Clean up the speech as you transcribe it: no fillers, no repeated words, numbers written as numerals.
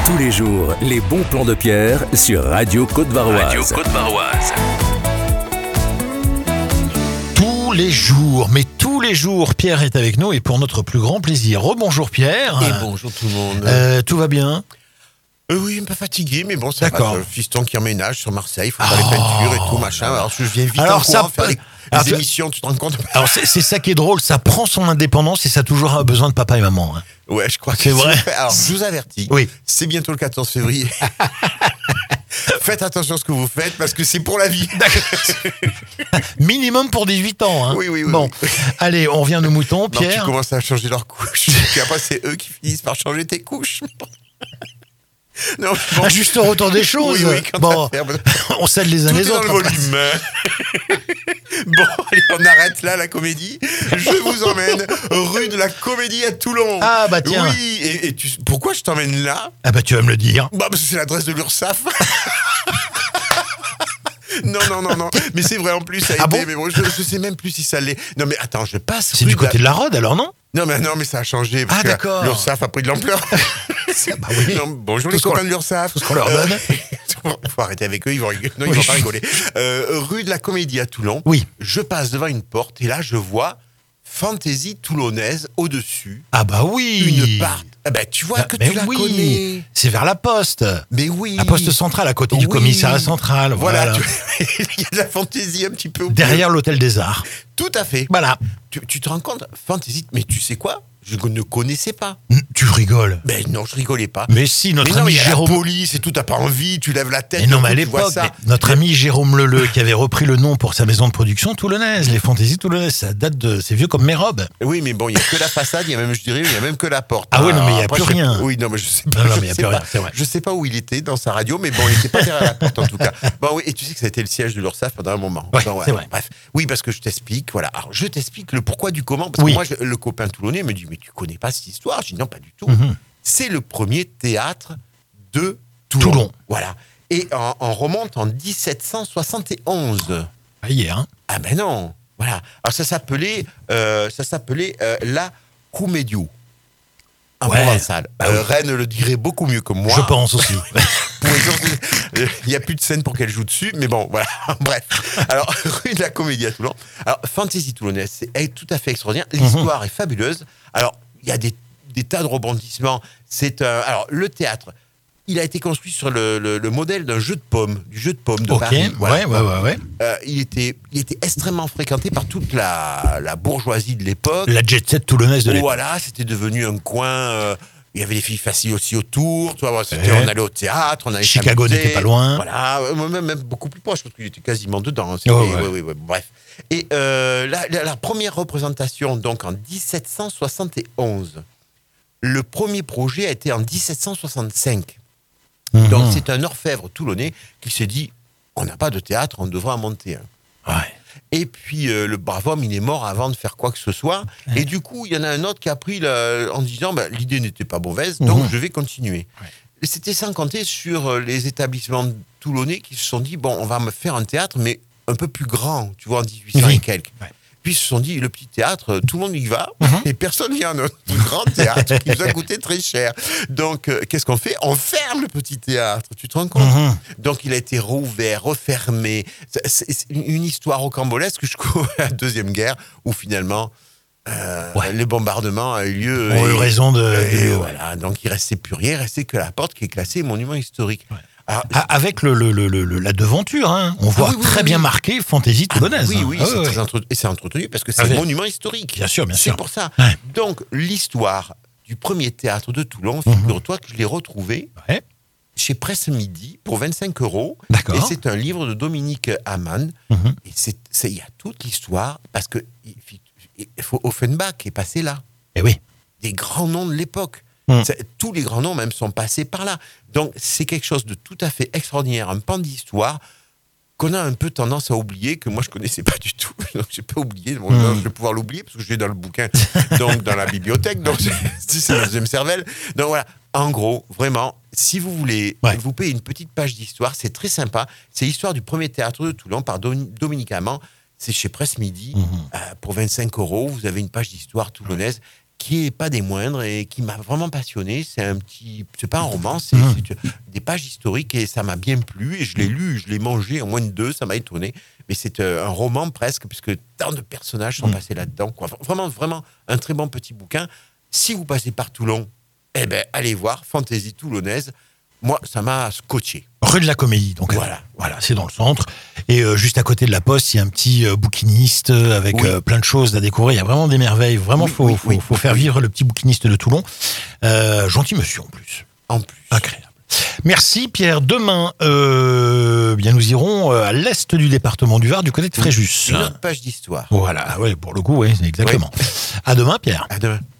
Tous les jours, les bons plans de Pierre sur Radio Côte-Varoise. Tous les jours, Pierre est avec nous et pour notre plus grand plaisir. Rebonjour Pierre. Et bonjour tout le monde. Tout va bien? Oui, un peu fatigué, mais bon, ça D'accord. va. Le fiston qui emménage sur Marseille, il faut faire les peintures et tout, machin. Alors, je viens vite Alors, faire les alors, émissions, tu te rends compte? Alors c'est ça qui est drôle, ça prend son indépendance et ça a toujours besoin de papa et maman. Hein. Ouais, je crois que C'est vrai. Alors, je vous avertis, Oui. c'est bientôt le 14 février. Faites attention à ce que vous faites, parce que c'est pour la vie. Minimum pour 18 ans. Hein. Oui. Bon, allez, on revient nos moutons, Non, Pierre. tu commences à changer leurs couches. Puis après, c'est eux qui finissent par changer tes couches. Non, bon. Un juste retour des choses. Oui, quand Bon, à faire. on s'aide les uns Tout les est dans autres. le volume. Bon, allez, on arrête là la comédie. Je vous emmène rue de la Comédie à Toulon. Ah, bah tiens. Oui, et pourquoi je t'emmène là? Ah bah tu vas me le dire. Bah, parce que c'est l'adresse de l'URSSAF. Non. Mais c'est vrai en plus, ça a été. bon Mais bon, je sais même plus si ça l'est. Non, mais attends, je passe. C'est du côté de la Rhôde alors, non? Non, mais ça a changé. Parce Ah, que d'accord. l'URSSAF a pris de l'ampleur. Bah oui. Non, bonjour Tout les ce qu'on- copains de l'URSSAF. tout ce qu'on leur donne. Faut arrêter avec eux, ils vont rigoler. Non, ils Oui. vont pas rigoler. Rue de la Comédie à Toulon. Oui. Je passe devant une porte et là, je vois Fantaisie toulonnaise au-dessus. Ah bah oui. Une part. Ah ben, tu vois que Mais tu la oui. connais. C'est vers la poste. Mais oui. La poste centrale, à côté du Oui. commissariat central. Voilà. Voilà. Il y a de la fantaisie un petit peu. au Derrière l'hôtel des Arts. Tout à fait. Voilà. Tu te rends compte, Fantaisie, mais tu sais quoi? Je ne connaissais pas. Tu rigoles. Ben non, je rigolais pas. Mais si, notre Mais non, ami il y a Jérôme. la police et tout, t'as pas envie, tu lèves la tête. Mais non, d'un mais à coup, tu vois l'époque, ça. notre ami Jérôme Leleu, qui avait repris le nom pour sa maison de production toulonnaise, les Fantaisies toulonnaises, ça date de. C'est vieux comme mes robes. Oui, mais bon, il n'y a que la façade, il y a même, je dirais, il y a même que la porte. Ah oui, non, mais il y a Après, plus je sais- rien. Oui, non, mais je sais pas. Non, je mais il y a sais plus pas. rien, c'est vrai. Je sais pas où il était dans sa radio, mais bon, il n'était pas derrière la porte en tout cas. Bon, oui, et tu sais que ça a été le siège de l'URSSAF pendant un moment. Ouais, Bon, c'est vrai. Bref. Oui, parce que je t'explique, voilà. Alors, je t'explique le pourquoi du comment, parce Oui. que moi, le copain toulonnais me dit, mais tu connais pas cette histoire? Je dis, non, pas du tout. Mhm. C'est le premier théâtre de Toulon. Toulon. Voilà. Et on remonte en 1771. Ah, hier, hein. Ah ben non, voilà. Alors ça s'appelait la Cumedio en Ouais. provençal. Bah oui. Rennes le dirait beaucoup mieux que moi. Je pense aussi. Pour exemple, il n'y a plus de scène pour qu'elle joue dessus, mais bon, voilà. Bref. Alors, rue de la Comédie à Toulon. Alors, Fantaisie toulonnaise, c'est tout à fait extraordinaire. L'histoire est fabuleuse. Alors, il y a des tas de rebondissements. Alors, le théâtre, il a été construit sur le modèle d'un jeu de pommes, du jeu de pommes de Ok, Paris. Voilà. ouais. Il était extrêmement fréquenté par toute la bourgeoisie de l'époque. La jet set toulonnaise de l'époque. Voilà, c'était devenu un coin. Il y avait des filles faciles aussi autour. Tu vois, Ouais. on allait au théâtre, on allait Chicago s'amuser. n'était pas loin. Voilà, même beaucoup plus proche parce qu'il était quasiment dedans. Ouais. Ouais, bref. Et la première représentation, donc en 1771, le premier projet a été en 1765. Donc c'est un orfèvre toulonnais qui s'est dit, on n'a pas de théâtre, on devrait en monter un. Ouais. Et puis le brave homme, il est mort avant de faire quoi que ce soit. Et du coup, il y en a un autre qui a pris en disant, l'idée n'était pas mauvaise, donc je vais continuer. Ouais. Et c'était sans compter sur les établissements toulonnais qui se sont dit, bon, on va me faire un théâtre, mais un peu plus grand, tu vois, en 1800 et quelques. Ouais. Puis ils se sont dit, le petit théâtre, tout le monde y va, et personne vient à notre grand théâtre qui nous a coûté très cher. Donc, qu'est-ce qu'on fait? On ferme le petit théâtre, tu te rends compte? Donc, il a été rouvert, refermé. C'est une histoire rocambolesque jusqu'à la Deuxième Guerre, où finalement, le bombardement a eu lieu. On a eu raison de. Voilà, donc il ne restait plus rien, il ne restait que la porte qui est classée monument historique. Ouais. Alors, Avec la devanture, hein. On voit oui, très oui. bien marqué Fantaisie toulonnaise. Oui, hein. c'est ouais. très et c'est entretenu parce que c'est Ah oui. un monument historique. Bien sûr. C'est pour ça. Ouais. Donc, l'histoire du premier théâtre de Toulon, figure-toi que je l'ai retrouvé Ouais. chez Presse Midi pour 25 €. D'accord. Et c'est un livre de Dominique Hamann. Et il y a toute l'histoire parce que Offenbach est passé là. Eh oui. Des grands noms de l'époque. Tous les grands noms même sont passés par là. Donc c'est quelque chose de tout à fait extraordinaire, un pan d'histoire qu'on a un peu tendance à oublier, que moi je connaissais pas du tout. Donc j'ai pas oublié. Bon, je vais pouvoir l'oublier parce que je l'ai dans le bouquin, donc dans la bibliothèque. Donc c'est la deuxième cervelle. Donc voilà. En gros, vraiment, si vous voulez vous payer une petite page d'histoire, c'est très sympa. C'est l'histoire du premier théâtre de Toulon par Dominique Hamann. C'est chez Presse Midi. Pour 25 €, vous avez une page d'histoire toulonnaise qui est pas des moindres et qui m'a vraiment passionné. C'est pas un roman, c'est des pages historiques et ça m'a bien plu et je l'ai lu, je l'ai mangé en moins de 2, ça m'a étonné. Mais c'est un roman presque, puisque tant de personnages sont passés là-dedans, quoi. Vraiment un très bon petit bouquin. Si vous passez par Toulon, allez voir Fantaisie toulonnaise. Moi, ça m'a scotché. Rue de la Comédie, donc voilà, c'est dans le centre. Et juste à côté de la Poste, il y a un petit bouquiniste avec plein de choses à découvrir. Il y a vraiment des merveilles. Vraiment, faut faire vivre le petit bouquiniste de Toulon. Gentil monsieur en plus. Agréable. Merci Pierre. Demain, bien nous irons à l'est du département du Var, du côté de Fréjus. Une autre page d'histoire. Voilà, pour le coup, exactement. À demain Pierre. À demain.